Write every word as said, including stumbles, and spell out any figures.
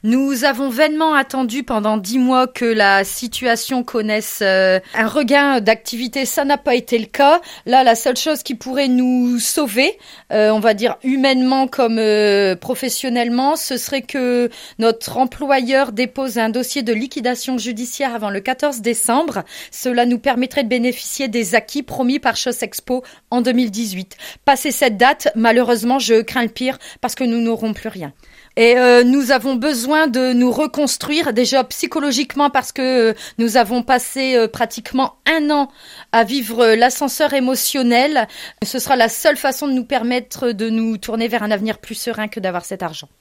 Nous avons vainement attendu pendant dix mois que la situation connaisse euh, un regain d'activité. Ça n'a pas été le cas. Là, la seule chose qui pourrait nous sauver, euh, on va dire humainement comme euh, professionnellement, ce serait que notre employeur dépose un dossier de liquidation judiciaire avant le quatorze décembre. Cela nous permettrait de bénéficier des acquis promis par Chosexpo en deux mille dix-huit. Passé cette date, malheureusement, je crains le pire parce que nous n'aurons plus rien. Et euh, nous avons besoin de nous reconstruire déjà psychologiquement parce que euh, nous avons passé euh, pratiquement un an à vivre euh, l'ascenseur émotionnel. Ce sera la seule façon de nous permettre de nous tourner vers un avenir plus serein que d'avoir cet argent.